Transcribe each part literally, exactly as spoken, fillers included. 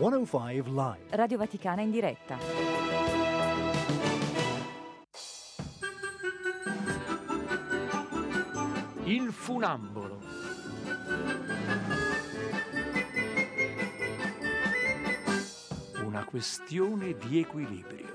centocinque Live. Radio Vaticana in diretta. Il funambolo. Una questione di equilibrio.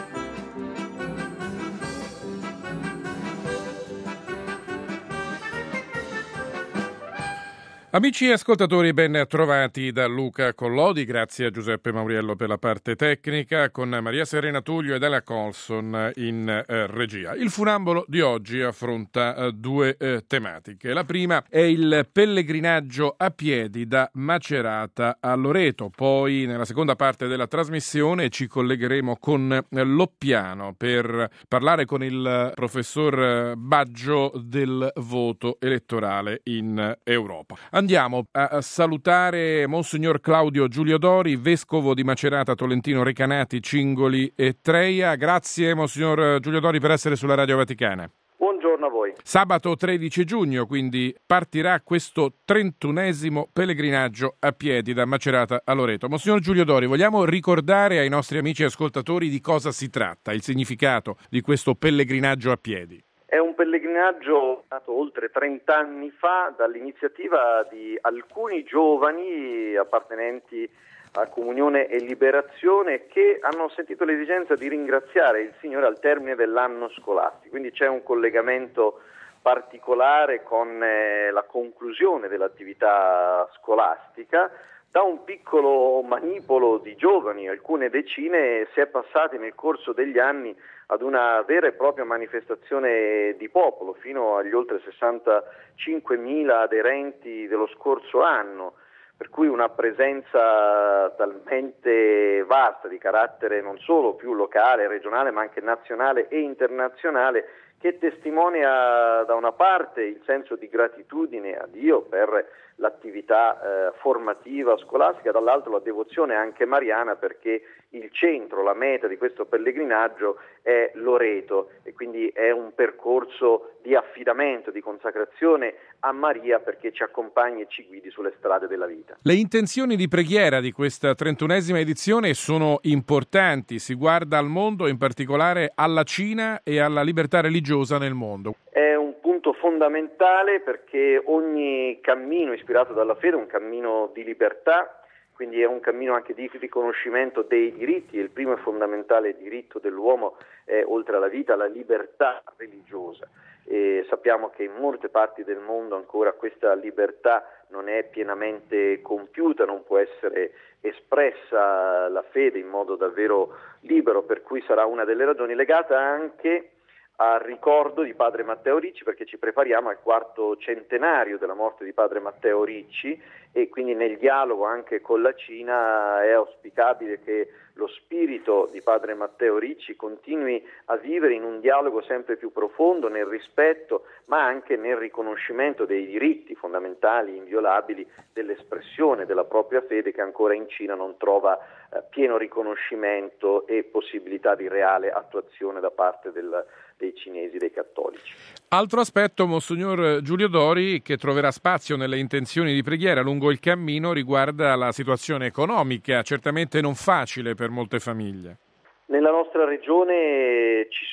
Amici e ascoltatori, ben trovati da Luca Collodi, grazie a Giuseppe Mauriello per la parte tecnica, con Maria Serena Tullio ed Ella Colson in eh, regia. Il funambolo di oggi affronta eh, due eh, tematiche. La prima è il pellegrinaggio a piedi da Macerata a Loreto. Poi nella seconda parte della trasmissione ci collegheremo con eh, Loppiano per parlare con il professor Baggio del voto elettorale in Europa. Andiamo a salutare Monsignor Claudio Giulio Dori, vescovo di Macerata, Tolentino, Recanati, Cingoli e Treia. Grazie Monsignor Giulio Dori per essere sulla Radio Vaticana. Buongiorno a voi. Sabato tredici giugno, quindi, partirà questo trentunesimo pellegrinaggio a piedi da Macerata a Loreto. Monsignor Giulio Dori, vogliamo ricordare ai nostri amici ascoltatori di cosa si tratta, il significato di questo pellegrinaggio a piedi? È un pellegrinaggio nato oltre trent'anni fa dall'iniziativa di alcuni giovani appartenenti a Comunione e Liberazione che hanno sentito l'esigenza di ringraziare il Signore al termine dell'anno scolastico. Quindi c'è un collegamento particolare con eh, la conclusione dell'attività scolastica. Da un piccolo manipolo di giovani, alcune decine, si è passati nel corso degli anni ad una vera e propria manifestazione di popolo, fino agli oltre sessantacinquemila aderenti dello scorso anno, per cui una presenza talmente vasta di carattere non solo più locale, regionale, ma anche nazionale e internazionale, che testimonia da una parte il senso di gratitudine a Dio per l'attività eh, formativa scolastica, dall'altro la devozione anche mariana, perché il centro, la meta di questo pellegrinaggio è Loreto e quindi è un percorso di affidamento, di consacrazione a Maria, perché ci accompagni e ci guidi sulle strade della vita. Le intenzioni di preghiera di questa trentunesima edizione sono importanti, si guarda al mondo, in particolare alla Cina e alla libertà religiosa nel mondo. È un punto fondamentale perché ogni cammino ispirato dalla fede è un cammino di libertà, quindi è un cammino anche di riconoscimento dei diritti, e il primo e fondamentale diritto dell'uomo è, oltre alla vita, la libertà religiosa. E sappiamo che in molte parti del mondo ancora questa libertà non è pienamente compiuta, non può essere espressa la fede in modo davvero libero, per cui sarà una delle ragioni legata anche al ricordo di Padre Matteo Ricci, perché ci prepariamo al quarto centenario della morte di Padre Matteo Ricci e quindi nel dialogo anche con la Cina è auspicabile che lo spirito di Padre Matteo Ricci continui a vivere in un dialogo sempre più profondo, nel rispetto ma anche nel riconoscimento dei diritti fondamentali, inviolabili, dell'espressione della propria fede, che ancora in Cina non trova eh, pieno riconoscimento e possibilità di reale attuazione da parte del, dei cinesi, dei cattolici. Altro aspetto, Monsignor Giulio Dori, che troverà spazio nelle intenzioni di preghiera lungo il cammino, riguarda la situazione economica, certamente non facile per molte famiglie. Nella nostra regione ci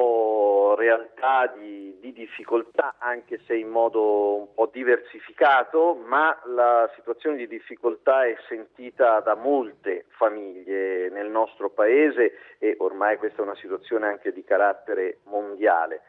sono realtà di, di difficoltà, anche se in modo un po' diversificato, ma la situazione di difficoltà è sentita da molte famiglie nel nostro paese e ormai questa è una situazione anche di carattere mondiale.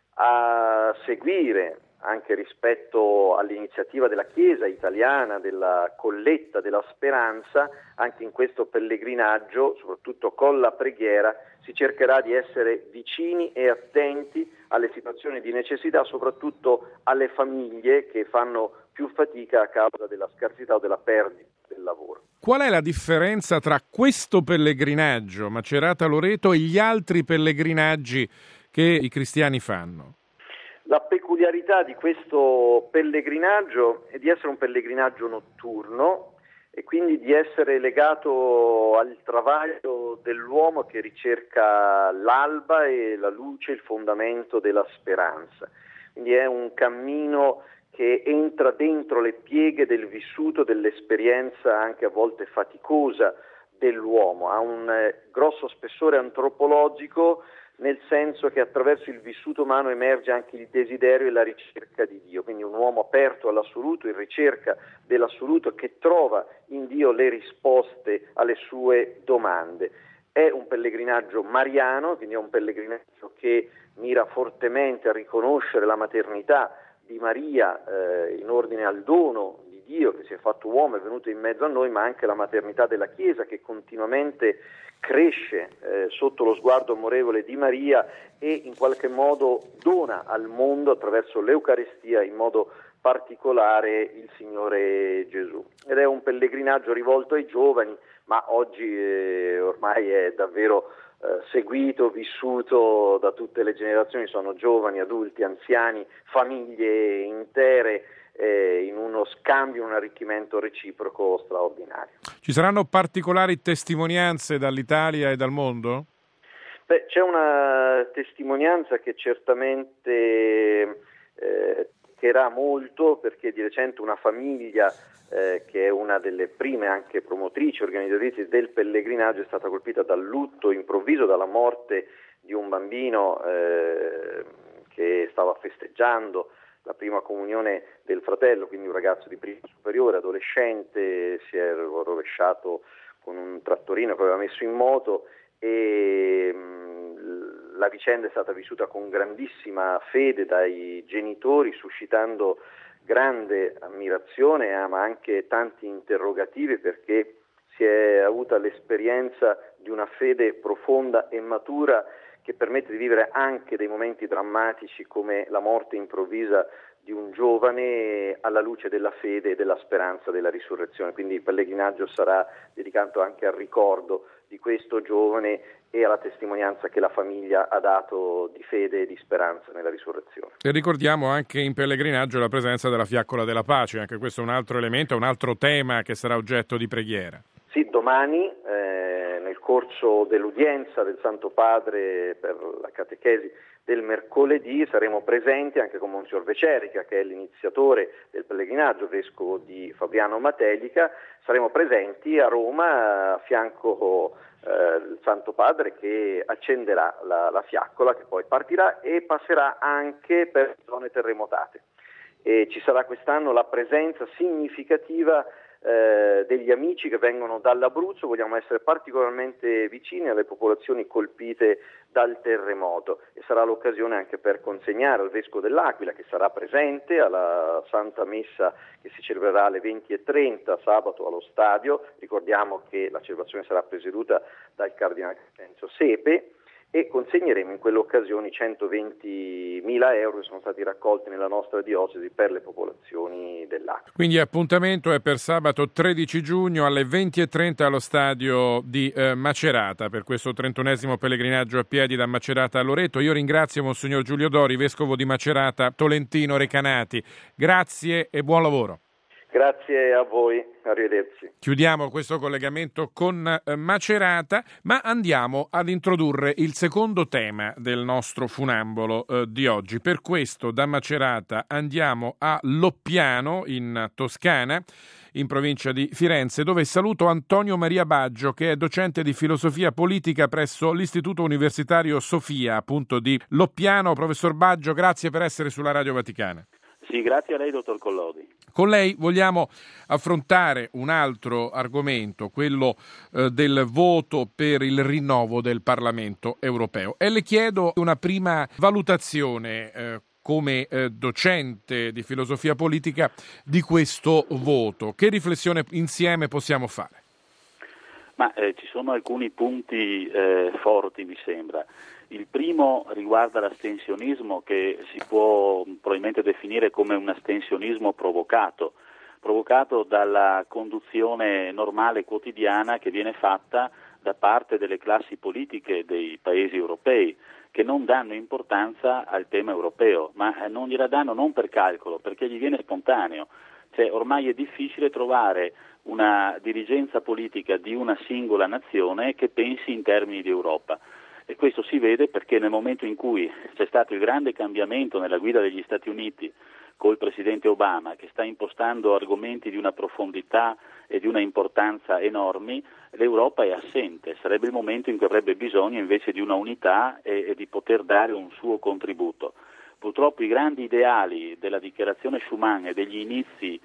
A seguire, anche rispetto all'iniziativa della Chiesa italiana, della colletta della speranza, anche in questo pellegrinaggio, soprattutto con la preghiera, si cercherà di essere vicini e attenti alle situazioni di necessità, soprattutto alle famiglie che fanno più fatica a causa della scarsità o della perdita del lavoro. Qual è la differenza tra questo pellegrinaggio, Macerata-Loreto, e gli altri pellegrinaggi che i cristiani fanno? La peculiarità di questo pellegrinaggio è di essere un pellegrinaggio notturno e quindi di essere legato al travaglio dell'uomo che ricerca l'alba e la luce, il fondamento della speranza. Quindi è un cammino che entra dentro le pieghe del vissuto, dell'esperienza anche a volte faticosa dell'uomo, ha un eh, grosso spessore antropologico, nel senso che attraverso il vissuto umano emerge anche il desiderio e la ricerca di Dio, quindi un uomo aperto all'assoluto, in ricerca dell'assoluto, che trova in Dio le risposte alle sue domande. È un pellegrinaggio mariano, quindi è un pellegrinaggio che mira fortemente a riconoscere la maternità di Maria eh, in ordine al dono di Dio che si è fatto uomo, è venuto in mezzo a noi, ma anche la maternità della Chiesa che continuamente cresce eh, sotto lo sguardo amorevole di Maria e in qualche modo dona al mondo attraverso l'Eucaristia in modo particolare il Signore Gesù. Ed è un pellegrinaggio rivolto ai giovani, ma oggi eh, ormai è davvero eh, seguito, vissuto da tutte le generazioni, sono giovani, adulti, anziani, famiglie intere, eh, in uno scambio, un arricchimento reciproco straordinario. Ci saranno particolari testimonianze dall'Italia e dal mondo? Beh, c'è una testimonianza che certamente eh, toccherà molto, perché di recente una famiglia eh, che è una delle prime anche promotrici, organizzatrici del pellegrinaggio, è stata colpita dal lutto improvviso, dalla morte di un bambino eh, che stava festeggiando la prima comunione del fratello, quindi un ragazzo di prima superiore, adolescente, si è rovesciato con un trattorino che aveva messo in moto e mh, la vicenda è stata vissuta con grandissima fede dai genitori, suscitando grande ammirazione eh, ma anche tanti interrogativi, perché si è avuta l'esperienza di una fede profonda e matura che permette di vivere anche dei momenti drammatici come la morte improvvisa di un giovane alla luce della fede e della speranza della risurrezione. Quindi il pellegrinaggio sarà dedicato anche al ricordo di questo giovane e alla testimonianza che la famiglia ha dato di fede e di speranza nella risurrezione. E ricordiamo anche in pellegrinaggio la presenza della Fiaccola della Pace, anche questo è un altro elemento, un altro tema che sarà oggetto di preghiera. Sì, domani eh, nel corso dell'udienza del Santo Padre per la catechesi del mercoledì saremo presenti anche con Monsignor Vecerica, che è l'iniziatore del pellegrinaggio, vescovo di Fabriano Matelica. Saremo presenti a Roma a fianco eh, del Santo Padre che accenderà la, la fiaccola, che poi partirà e passerà anche per zone terremotate. E ci sarà quest'anno la presenza significativa Eh, degli amici che vengono dall'Abruzzo. Vogliamo essere particolarmente vicini alle popolazioni colpite dal terremoto e sarà l'occasione anche per consegnare al Vescovo dell'Aquila, che sarà presente alla Santa Messa che si celebrerà alle venti e trenta sabato allo stadio. Ricordiamo che la celebrazione sarà presieduta dal Cardinale Crescenzo Sepe, e consegneremo in quell'occasione centoventimila euro che sono stati raccolti nella nostra diocesi per le popolazioni dell'Aquila. Quindi appuntamento è per sabato tredici giugno alle venti e trenta allo stadio di eh, Macerata per questo trentunesimo pellegrinaggio a piedi da Macerata a Loreto. Io ringrazio Monsignor Giulio Dori, vescovo di Macerata, Tolentino, Recanati. Grazie e buon lavoro. Grazie a voi, arrivederci. Chiudiamo questo collegamento con eh, Macerata, ma andiamo ad introdurre il secondo tema del nostro funambolo eh, di oggi. Per questo da Macerata andiamo a Loppiano, in Toscana, in provincia di Firenze, dove saluto Antonio Maria Baggio, che è docente di filosofia politica presso l'Istituto Universitario Sofia, appunto di Loppiano. Professor Baggio, grazie per essere sulla Radio Vaticana. Sì, grazie a lei, dottor Collodi. Con lei vogliamo affrontare un altro argomento, quello eh, del voto per il rinnovo del Parlamento europeo. E le chiedo una prima valutazione eh, come eh, docente di filosofia politica di questo voto. Che riflessione insieme possiamo fare? Ma eh, ci sono alcuni punti eh, forti, mi sembra. Il primo riguarda l'astensionismo, che si può probabilmente definire come un astensionismo provocato, provocato dalla conduzione normale quotidiana che viene fatta da parte delle classi politiche dei paesi europei, che non danno importanza al tema europeo, ma non gliela danno non per calcolo, perché gli viene spontaneo. Cioè, ormai è difficile trovare una dirigenza politica di una singola nazione che pensi in termini di Europa. E questo si vede perché nel momento in cui c'è stato il grande cambiamento nella guida degli Stati Uniti col Presidente Obama, che sta impostando argomenti di una profondità e di una importanza enormi, l'Europa è assente. Sarebbe il momento in cui avrebbe bisogno invece di una unità e, e di poter dare un suo contributo. Purtroppo i grandi ideali della dichiarazione Schuman e degli inizi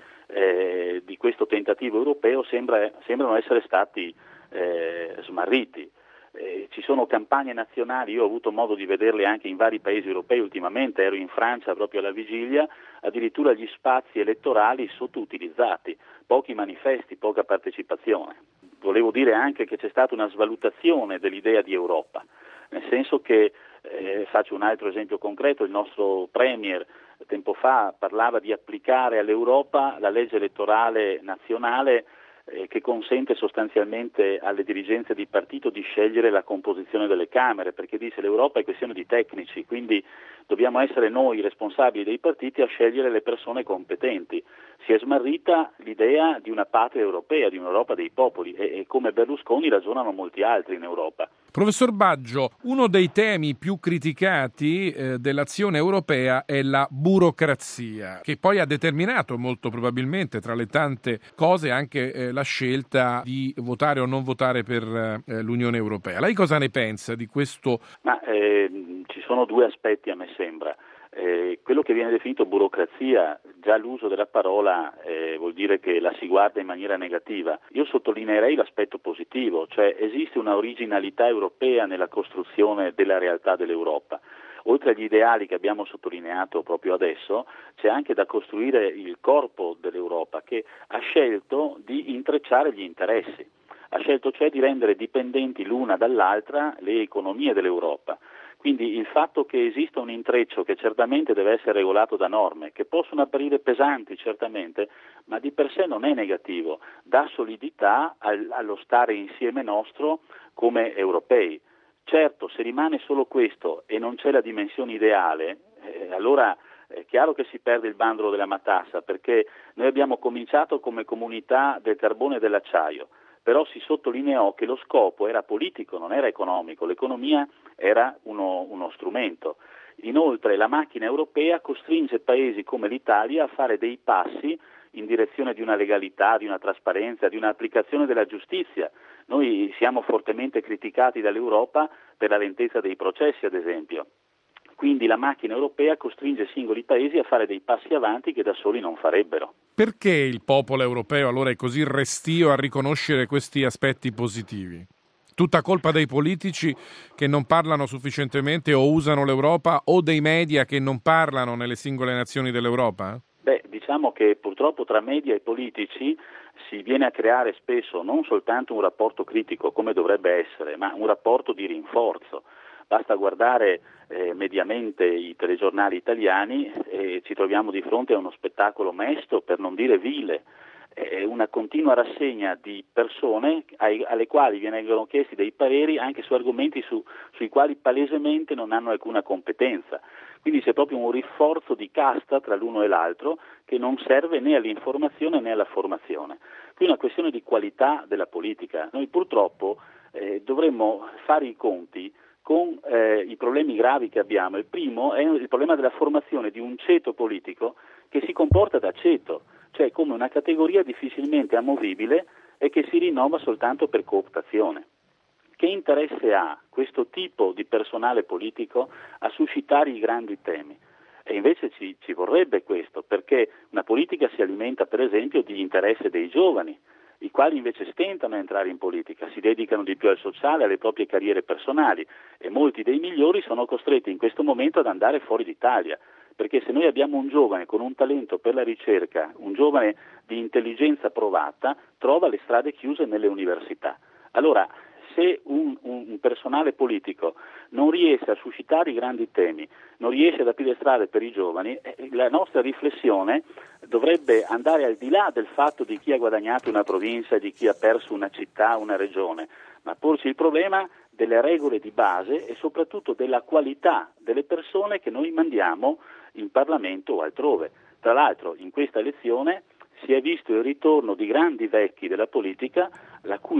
eh, di questo tentativo europeo sembra, sembrano essere stati eh, smarriti. Eh, ci sono campagne nazionali, io ho avuto modo di vederle anche in vari paesi europei ultimamente, ero in Francia proprio alla vigilia, addirittura gli spazi elettorali sottoutilizzati, pochi manifesti, poca partecipazione. Volevo dire anche che c'è stata una svalutazione dell'idea di Europa, nel senso che, eh, faccio un altro esempio concreto, il nostro Premier tempo fa parlava di applicare all'Europa la legge elettorale nazionale eh, che consente sostanzialmente alle dirigenze di partito di scegliere la composizione delle Camere, perché dice l'Europa è questione di tecnici, quindi dobbiamo essere noi responsabili dei partiti a scegliere le persone competenti. Si è smarrita l'idea di una patria europea, di un'Europa dei popoli e, e come Berlusconi ragionano molti altri in Europa. Professor Baggio, uno dei temi più criticati eh, dell'azione europea è la burocrazia, che poi ha determinato molto probabilmente tra le tante cose anche eh, la scelta di votare o non votare per eh, l'Unione Europea. Lei cosa ne pensa di questo? Ma eh, ci sono due aspetti a me sembra. Eh, quello che viene definito burocrazia, già l'uso della parola eh, vuol dire che la si guarda in maniera negativa. Io sottolineerei l'aspetto positivo, cioè esiste una originalità europea nella costruzione della realtà dell'Europa. Oltre agli ideali che abbiamo sottolineato proprio adesso, c'è anche da costruire il corpo dell'Europa che ha scelto di intrecciare gli interessi, ha scelto cioè di rendere dipendenti l'una dall'altra le economie dell'Europa. Quindi il fatto che esista un intreccio che certamente deve essere regolato da norme, che possono apparire pesanti certamente, ma di per sé non è negativo, dà solidità al, allo stare insieme nostro come europei. Certo, se rimane solo questo e non c'è la dimensione ideale, eh, allora è chiaro che si perde il bandolo della matassa, perché noi abbiamo cominciato come comunità del carbone e dell'acciaio, però si sottolineò che lo scopo era politico, non era economico, l'economia era uno, uno strumento. Inoltre la macchina europea costringe paesi come l'Italia a fare dei passi in direzione di una legalità, di una trasparenza, di un'applicazione della giustizia. Noi siamo fortemente criticati dall'Europa per la lentezza dei processi, ad esempio. Quindi la macchina europea costringe singoli paesi a fare dei passi avanti che da soli non farebbero. Perché il popolo europeo allora è così restio a riconoscere questi aspetti positivi? Tutta colpa dei politici che non parlano sufficientemente o usano l'Europa o dei media che non parlano nelle singole nazioni dell'Europa? Beh, diciamo che purtroppo tra media e politici si viene a creare spesso non soltanto un rapporto critico come dovrebbe essere, ma un rapporto di rinforzo. Basta guardare eh, mediamente i telegiornali italiani e ci troviamo di fronte a uno spettacolo mesto, per non dire vile, è una continua rassegna di persone ai, alle quali vengono chiesti dei pareri anche su argomenti su, sui quali palesemente non hanno alcuna competenza. Quindi c'è proprio un rinforzo di casta tra l'uno e l'altro che non serve né all'informazione né alla formazione. Qui è una questione di qualità della politica. Noi purtroppo eh, dovremmo fare i conti con eh, i problemi gravi che abbiamo. Il primo è il problema della formazione di un ceto politico che si comporta da ceto, cioè come una categoria difficilmente amovibile e che si rinnova soltanto per cooptazione. Che interesse ha questo tipo di personale politico a suscitare i grandi temi? E invece ci, ci vorrebbe questo, perché una politica si alimenta per esempio di interesse dei giovani, i quali invece stentano a entrare in politica, si dedicano di più al sociale, alle proprie carriere personali e molti dei migliori sono costretti in questo momento ad andare fuori d'Italia, perché se noi abbiamo un giovane con un talento per la ricerca, un giovane di intelligenza provata, trova le strade chiuse nelle università. Allora, se un, un personale politico non riesce a suscitare i grandi temi, non riesce ad aprire strade per i giovani, eh, la nostra riflessione dovrebbe andare al di là del fatto di chi ha guadagnato una provincia, di chi ha perso una città, una regione, ma porci il problema delle regole di base e soprattutto della qualità delle persone che noi mandiamo in Parlamento o altrove. Tra l'altro in questa elezione si è visto il ritorno di grandi vecchi della politica la cui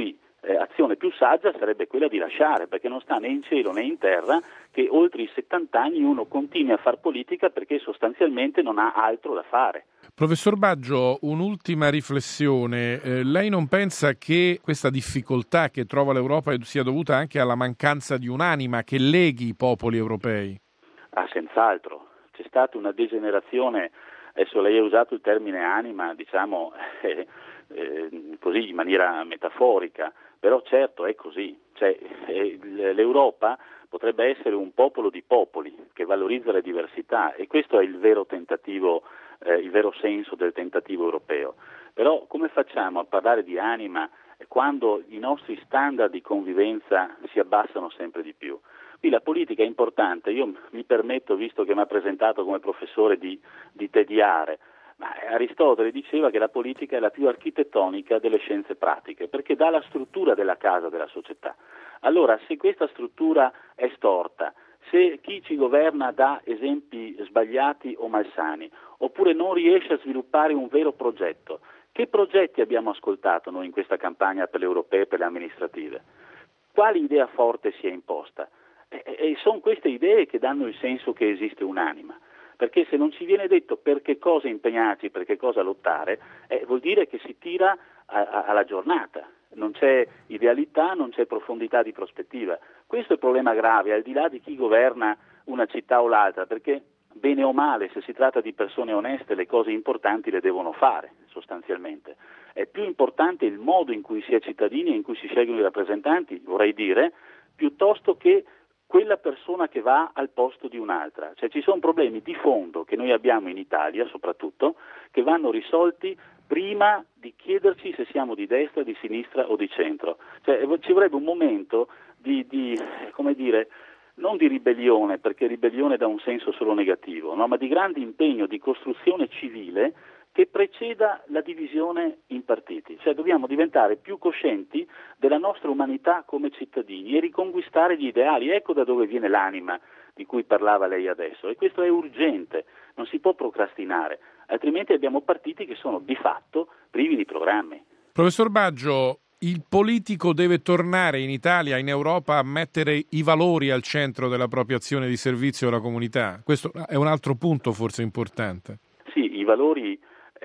eh, azione più saggia sarebbe quella di lasciare, perché non sta né in cielo né in terra che oltre i settanta anni uno continui a far politica perché sostanzialmente non ha altro da fare. Professor Baggio, un'ultima riflessione. Eh, lei non pensa che questa difficoltà che trova l'Europa sia dovuta anche alla mancanza di un'anima che leghi i popoli europei? Ah, senz'altro. C'è stata una degenerazione, adesso lei ha usato il termine anima, diciamo eh, eh, così in maniera metaforica, però certo è così. Cioè, eh, l'Europa potrebbe essere un popolo di popoli che valorizza le diversità e questo è il vero tentativo, eh, il vero senso del tentativo europeo. Però come facciamo a parlare di anima quando i nostri standard di convivenza si abbassano sempre di più? Qui la politica è importante, io mi permetto, visto che mi ha presentato come professore, di, di tediare, ma Aristotele diceva che la politica è la più architettonica delle scienze pratiche, perché dà la struttura della casa della società. Allora, se questa struttura è storta, se chi ci governa dà esempi sbagliati o malsani, oppure non riesce a sviluppare un vero progetto, che progetti abbiamo ascoltato noi in questa campagna per le europee e per le amministrative? Quale idea forte si è imposta? E, e sono queste idee che danno il senso che esiste un'anima. Perché se non ci viene detto per che cosa impegnarci, per che cosa lottare, eh, vuol dire che si tira a, a, alla giornata, non c'è idealità, non c'è profondità di prospettiva. Questo è il problema grave, al di là di chi governa una città o l'altra, perché bene o male, se si tratta di persone oneste, le cose importanti le devono fare, sostanzialmente. È più importante il modo in cui si è cittadini e in cui si scelgono i rappresentanti, vorrei dire, piuttosto che quella persona che va al posto di un'altra. Cioè ci sono problemi di fondo che noi abbiamo in Italia soprattutto, che vanno risolti prima di chiederci se siamo di destra, di sinistra o di centro. Cioè ci vorrebbe un momento di, di come dire, non di ribellione, perché ribellione dà un senso solo negativo, no? Ma di grande impegno, di costruzione civile che preceda la divisione in partiti. Cioè dobbiamo diventare più coscienti della nostra umanità come cittadini e riconquistare gli ideali. Ecco da dove viene l'anima di cui parlava lei adesso, e questo è urgente, non si può procrastinare, altrimenti abbiamo partiti che sono di fatto privi di programmi. Professor Baggio, il politico deve tornare in Italia, in Europa, a mettere i valori al centro della propria azione di servizio alla comunità? Questo è un altro punto forse importante. Sì, i valori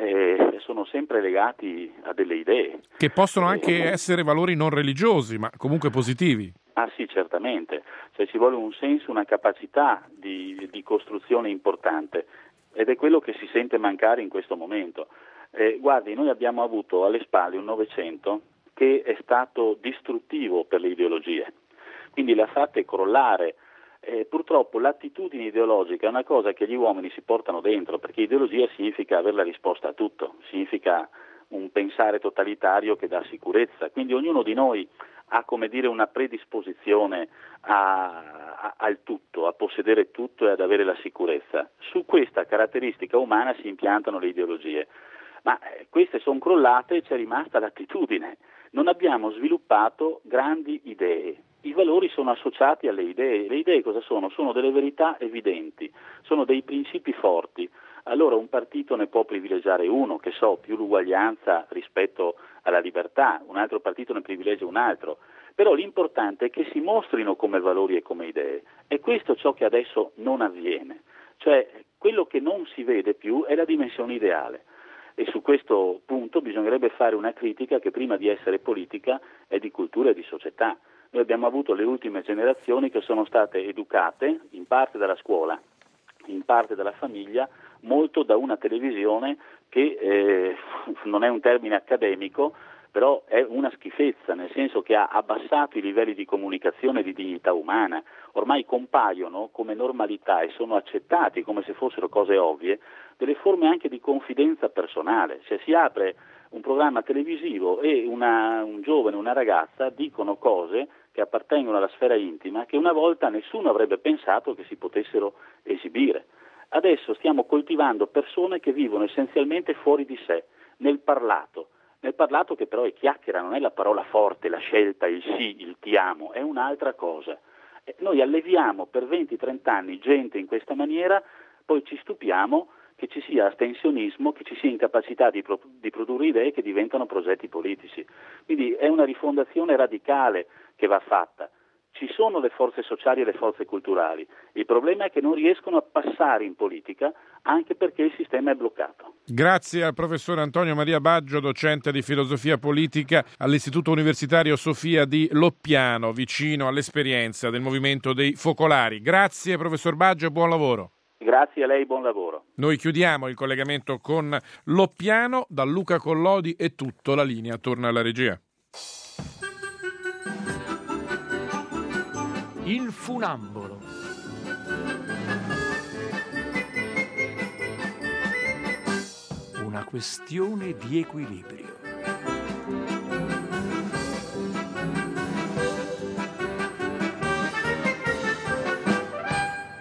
eh, sono sempre legati a delle idee. Che possono anche eh, essere valori non religiosi, ma comunque positivi. Ah sì, certamente. Cioè ci vuole un senso, una capacità di, di costruzione importante, ed è quello che si sente mancare in questo momento. Eh, guardi, noi abbiamo avuto alle spalle un Novecento che è stato distruttivo per le ideologie, quindi le ha fatte crollare. Eh, purtroppo l'attitudine ideologica è una cosa che gli uomini si portano dentro, perché ideologia significa avere la risposta a tutto, significa un pensare totalitario che dà sicurezza, quindi ognuno di noi ha, come dire, una predisposizione a, a, al tutto, a possedere tutto e ad avere la sicurezza. Su questa caratteristica umana si impiantano le ideologie, ma eh, queste sono crollate e c'è rimasta l'attitudine. Non abbiamo sviluppato grandi idee. I valori sono associati alle idee. Le idee cosa sono? Sono delle verità evidenti, sono dei principi forti. Allora un partito ne può privilegiare uno, che so, più l'uguaglianza rispetto alla libertà, un altro partito ne privilegia un altro, però l'importante è che si mostrino come valori e come idee, e questo è ciò che adesso non avviene, cioè quello che non si vede più è la dimensione ideale, e su questo punto bisognerebbe fare una critica che prima di essere politica è di cultura e di società. Noi abbiamo avuto le ultime generazioni che sono state educate in parte dalla scuola, in parte dalla famiglia, molto da una televisione che eh, non è un termine accademico, però è una schifezza, nel senso che ha abbassato i livelli di comunicazione e di dignità umana. Ormai compaiono come normalità e sono accettati come se fossero cose ovvie delle forme anche di confidenza personale. Cioè si apre un programma televisivo e una, un giovane, una ragazza dicono cose che appartengono alla sfera intima che una volta nessuno avrebbe pensato che si potessero esibire. Adesso stiamo coltivando persone che vivono essenzialmente fuori di sé, nel parlato, nel parlato che però è chiacchiera, non è la parola forte, la scelta, il sì, il ti amo, è un'altra cosa. E noi alleviamo per venti trenta anni gente in questa maniera, poi ci stupiamo che ci sia astensionismo, che ci sia incapacità di, pro- di produrre idee che diventano progetti politici. Quindi è una rifondazione radicale che va fatta. Ci sono le forze sociali e le forze culturali, il problema è che non riescono a passare in politica anche perché il sistema è bloccato. Grazie al professor Antonio Maria Baggio, docente di filosofia politica all'Istituto Universitario Sofia di Loppiano, vicino all'esperienza del movimento dei focolari. Grazie professor Baggio e buon lavoro. Grazie a lei, buon lavoro. Noi chiudiamo il collegamento con Loppiano, da Luca Collodi è tutto, la linea torna alla regia. Il funambolo. Una questione di equilibrio.